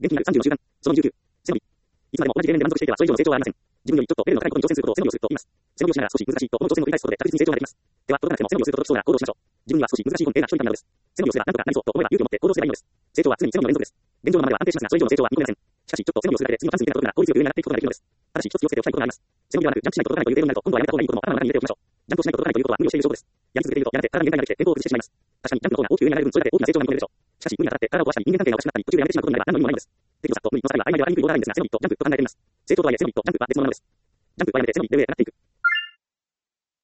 元気になる30の習慣。その19。背伸び。いつまでも同じレベルで満足していてはそれ以上の成長はありません。自分よりちょっとレベルの高いことに挑戦することを背伸びをすると言います。背伸びをしながら少し難しいと思う挑戦を繰り返すことで確実に成長ができます。では、届かなくても背伸びをすることとしそうな行動をしましょう。自分には少し難しいことが一人旅なのです。背伸びをすれば何とかなりそうと思えば勇気を持って行動すればいいのです。成長は常に背伸びの連続です。現状のままでは安定しますが、それ以上の成長は見込めません。しかし、ちょっと背伸びをするだけで次のチャンスに出たことが効率よく上に上がっていくことができるのです。ただし、一つ気をつけておきたいことがあります。背伸びではなく、ジャンプしないと届かないというレベルになると、今度はやめた方がいいことも頭の中に入れておきましょう。ジャンプをしないと届かないということは無理をしている証拠です。やり続けていると、やがて体に限界ができて、健康を崩してしまいます。確かに、ジャンプの方が大きく上に上がれる分、それだけ大きな成長が見込めるでしょう。しかし、無理に当たって体を壊したり、人間関係がおかしくなったり、途中でやめてしまうことになれば何の意味もないのです。適度さと無理の差が曖昧で分かりにくいボーダーラインですが、背伸びとジャンプと考えています。正当とはいえ背伸びとジャンプは別物なのです。ジャンプはやめて背伸びで上へ上がっていく。